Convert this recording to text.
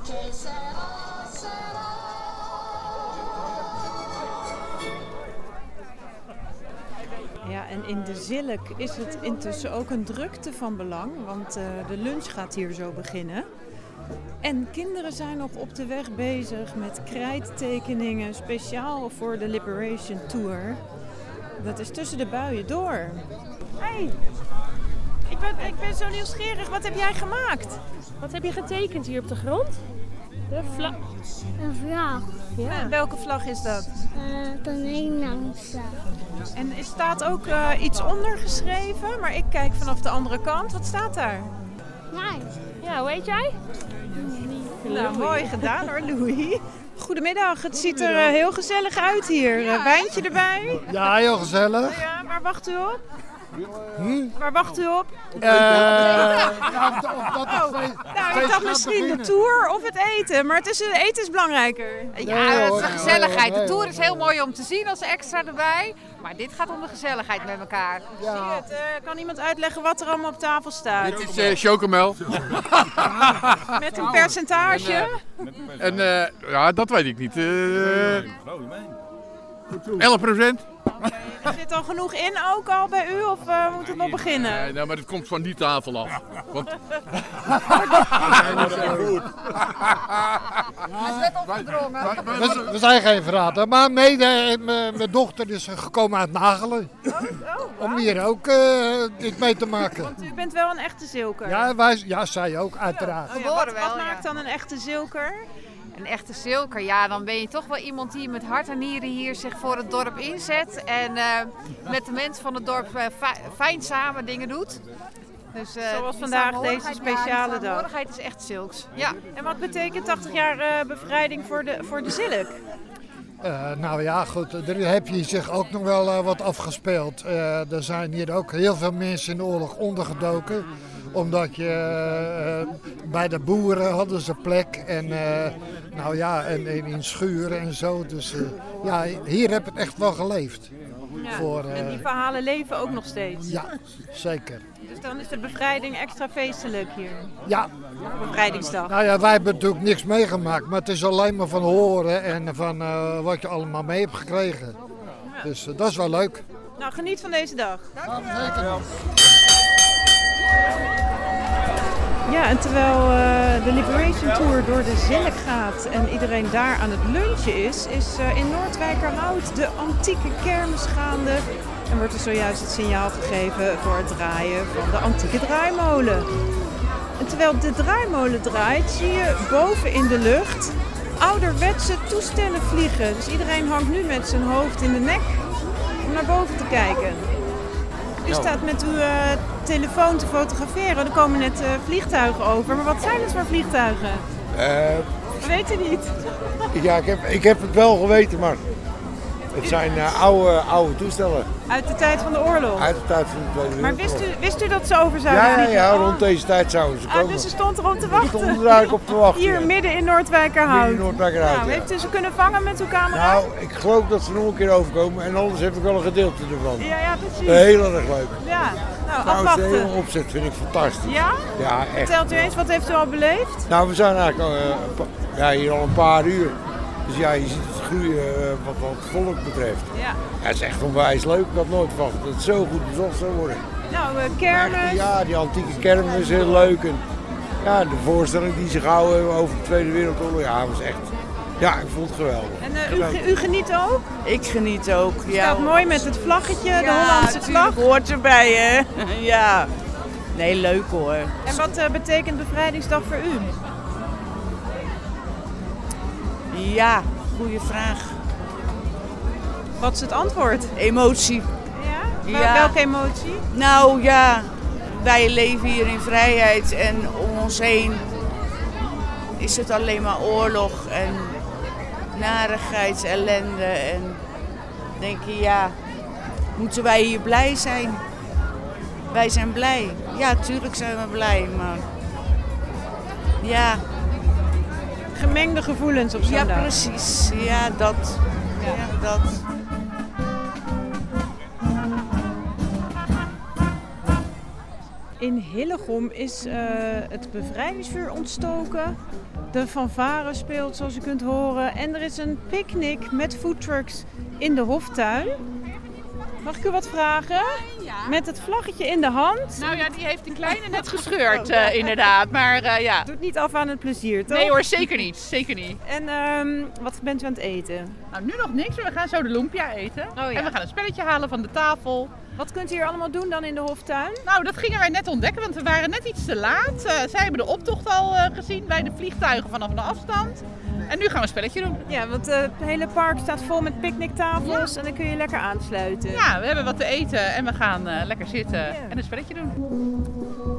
Ja, en in de Zilk is het intussen ook een drukte van belang, want de lunch gaat hier zo beginnen. En kinderen zijn nog op de weg bezig met krijttekeningen, speciaal voor de Liberation Tour. Dat is tussen de buien door. Hey, ik ben zo nieuwsgierig. Wat heb jij gemaakt? Wat heb je getekend hier op de grond? De vlag. Een vlag. Ja. Welke vlag is dat? De Nederlandse. En er staat ook iets onder geschreven, maar ik kijk vanaf de andere kant. Wat staat daar? Nee. Ja, hoe heet jij? Nou, mooi gedaan hoor, Louis. Goedemiddag, het ziet er heel gezellig uit hier. Wijntje erbij. Ja, heel gezellig. Ja, waar wacht u op? Waar wacht u op? Ik dacht misschien de tour of het eten, maar het eten is belangrijker. Ja, het is de gezelligheid. De tour is heel mooi om te zien als extra erbij. Maar dit gaat om de gezelligheid met elkaar. Zie je het? Kan iemand uitleggen wat er allemaal op tafel staat? Dit is chocomel. Met een percentage? Ja, dat weet ik niet. 11%. Er zit al genoeg in ook al bij u of moet het nog beginnen? Nee, maar het komt van die tafel af. Want... We zijn geen verrader, maar mede mijn dochter is gekomen uit Nagelen. Om hier ook dit mee te maken. Want u bent wel een echte Zilker. Ja, zij ook, uiteraard. Wat maakt dan een echte Zilker? Een echte Zilker, ja, dan ben je toch wel iemand die met hart en nieren hier zich voor het dorp inzet. En met de mensen van het dorp fijn samen dingen doet. Dus, zoals vandaag deze speciale dag. De saamhorigheid is echt Zilks. Ja. En wat betekent 80 jaar bevrijding voor de Zilk? Nou ja, goed, daar heb je zich ook nog wel wat afgespeeld. Er zijn hier ook heel veel mensen in de oorlog ondergedoken. Omdat je bij de boeren hadden ze plek en in schuren en zo. Dus hier heb het echt wel geleefd. Ja, en die verhalen leven ook nog steeds? Ja, zeker. Dus dan is de bevrijding extra feestelijk hier? Ja. Bevrijdingsdag? Nou ja, wij hebben natuurlijk niks meegemaakt, maar het is alleen maar van horen en van wat je allemaal mee hebt gekregen. Ja. Dus dat is wel leuk. Nou, geniet van deze dag. Dankjewel. Ja, en terwijl de Liberation Tour door de Zilk gaat en iedereen daar aan het lunchen is in Noordwijkerhout de antieke kermis gaande. En wordt er zojuist het signaal gegeven voor het draaien van de antieke draaimolen. En terwijl de draaimolen draait, zie je boven in de lucht ouderwetse toestellen vliegen. Dus iedereen hangt nu met zijn hoofd in de nek om naar boven te kijken. U staat met uw telefoon te fotograferen. Er komen net vliegtuigen over. Maar wat zijn het voor vliegtuigen? Weet u niet? Ja, ik heb het wel geweten, maar het zijn oude toestellen. Uit de tijd van de oorlog? Uit de tijd van de Tweede Wereldoorlog. Maar wist u dat ze over zouden vliegen? Ja, rond deze tijd zouden ze komen. Dus ze stond erop te wachten? Ze stond er eigenlijk op te wachten. Hier midden in Noordwijkerhout? Nou, heeft u ze kunnen vangen met uw camera? Nou, ik geloof dat ze nog een keer overkomen en anders heb ik wel een gedeelte ervan. Ja, precies. Heel erg leuk. Ja, nou, trouwens, afwachten. de hele opzet vind ik fantastisch. Ja? Ja, echt. Vertelt u eens, wat heeft u al beleefd? Nou, we zijn eigenlijk hier al een paar uur. Dus ja, je ziet het groeien wat het volk betreft. Ja. Het is echt onwijs leuk. Ik had nooit verwacht dat het zo goed bezocht zou worden. Nou, kermis. Ja, die antieke kermis is heel leuk. En ja, de voorstelling die zich houden over de Tweede Wereldoorlog, ja, was echt... Ja, ik vond het geweldig. En u geniet ook? Ik geniet ook, ja. Staat mooi met het vlaggetje, de Hollandse vlag. Hoort erbij, hè? Ja. Nee, leuk hoor. En wat betekent bevrijdingsdag voor u? Ja, goede vraag. Wat is het antwoord? Emotie. Ja? Welke emotie? Nou ja, wij leven hier in vrijheid en om ons heen is het alleen maar oorlog en narigheid, ellende. En denk je, ja, moeten wij hier blij zijn? Wij zijn blij. Ja, tuurlijk zijn we blij, maar ja... Gemengde gevoelens op zo'n dag. Ja, precies. Ja, dat. Ja, dat. In Hillegom is het bevrijdingsvuur ontstoken. De fanfare speelt, zoals u kunt horen. En er is een picknick met foodtrucks in de Hoftuin. Mag ik u wat vragen? Ja. Met het vlaggetje in de hand. Nou ja, die heeft de kleine net gescheurd, inderdaad. Maar ja. Doet niet af aan het plezier, toch? Nee hoor, zeker niet. Zeker niet. En wat bent u aan het eten? Nou, nu nog niks. We gaan zo de lumpia eten. Oh, ja. En we gaan een spelletje halen van de tafel. Wat kunt u hier allemaal doen dan in de Hoftuin? Nou, dat gingen wij net ontdekken, want we waren net iets te laat. Zij hebben de optocht al gezien bij de vliegtuigen vanaf een afstand. En nu gaan we een spelletje doen. Ja, want het hele park staat vol met picknicktafels en dan kun je lekker aansluiten. Ja, we hebben wat te eten en we gaan lekker zitten en een spelletje doen.